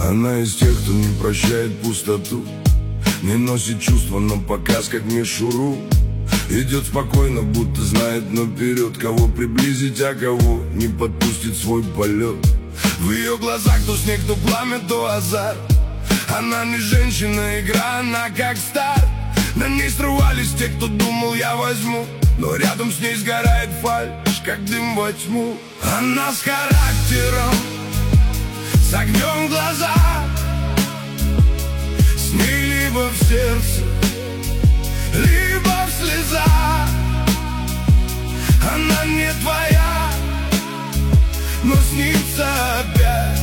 Она из тех, кто не прощает пустоту, не носит чувства на показ, как мишуру. Идет спокойно, будто знает наперед, кого приблизить, а кого не подпустит свой полет. В ее глазах то снег, то пламя, то азарт. Она не женщина, игра, она как старт. На ней срывались те, кто думал, я возьму, но рядом с ней сгорает фальшь, как дым во тьму. Она с характером, с огнем в глазах. С ней либо в сердце, либо в слезах. Она не твоя, но снится опять.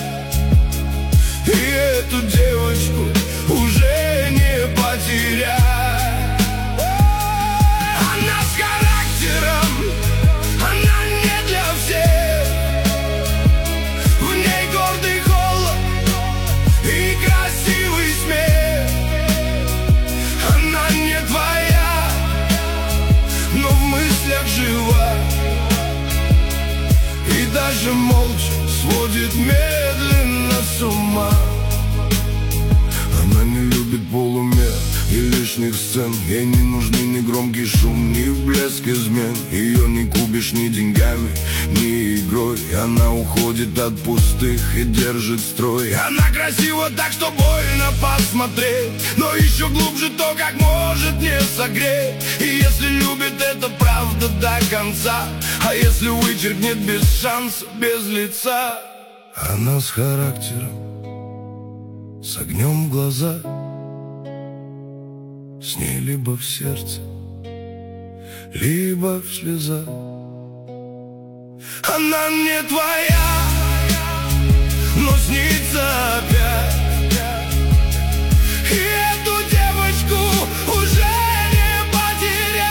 И эту девочку уже не потерять. Она с характером, она не для всех. В ней гордый холод и красивый смех. Она не твоя, но в мыслях жива. И даже молча сводит медленно с ума. Она не любит полумер и лишних сцен. Ей не нужны ни громкий шум, ни блеск измен. Ее не купишь ни деньгами, ни игрой. Она уходит от пустых и держит строй. Она красива так, что больно посмотреть, но еще глубже то, как может не согреть. И если любит, это правда до конца. А если вычеркнет без шанса, без лица. Она с характером, с огнем в глазах. С ней либо в сердце, либо в слезах. Она не твоя, но снится опять. И эту девочку уже не потерять.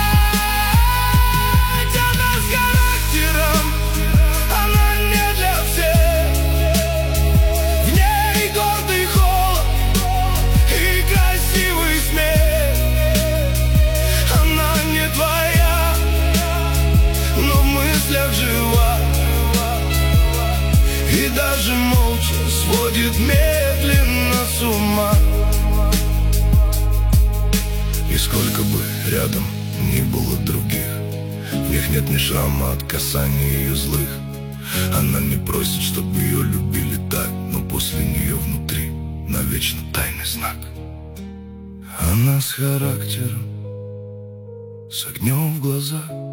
Она с характером, она не для всех. В ней гордый холод и красивый смех. Она не твоя, но в мыслях жива. И даже молча сводит медленно с ума. И сколько бы рядом ни было других, в них нет ни шрама от касаний ее злых. Она не просит, чтобы ее любили так, но после нее внутри навечно тайный знак. Она с характером, с огнем в глазах.